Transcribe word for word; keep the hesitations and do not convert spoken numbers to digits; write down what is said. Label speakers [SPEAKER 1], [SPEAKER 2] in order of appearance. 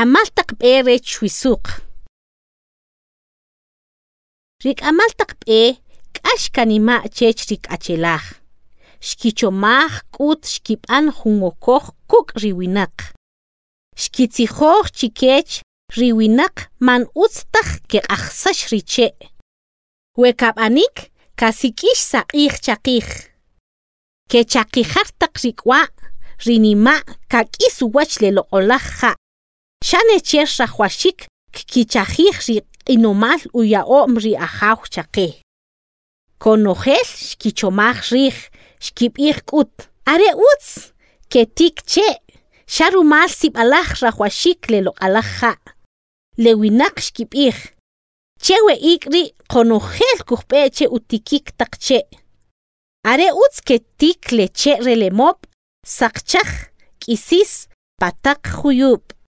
[SPEAKER 1] עמלתק פאה שוויסוק. ריק עמלתק פאה, קש כנימה צ'ץ' ריק אצ'לך. שקיצ'ומך קוט שקיפן חומוקוך קוק ריווינק. שקיציחוך צ'יקץ' ריווינק מן אוצתך כאחסש ריצ'ה. וקבעניק כסיקיש סעיך צ'קיך. כצ'קיחרתק ריקווה רינימה כקיסו וואץ' ללעולך. שנה צ'רשך ושיק כקיצ'כיך רינומל ויאום ריאחאו צ'קה. כונוחל שקיצ'ומך ריך שקיפאיך קוט. הרי אוץ כתיק צ'ה. שרו מל סיבאלך רחוושיק ללעולך. לווינק שקיפאיך. צ'ה ואיקרי כונוחל כוחפה צ'ה ותיקיק תק צ'ה. הרי אוץ כתיק לצ'ה רלמופ סקצ'ך כיסיס פתק חיוב.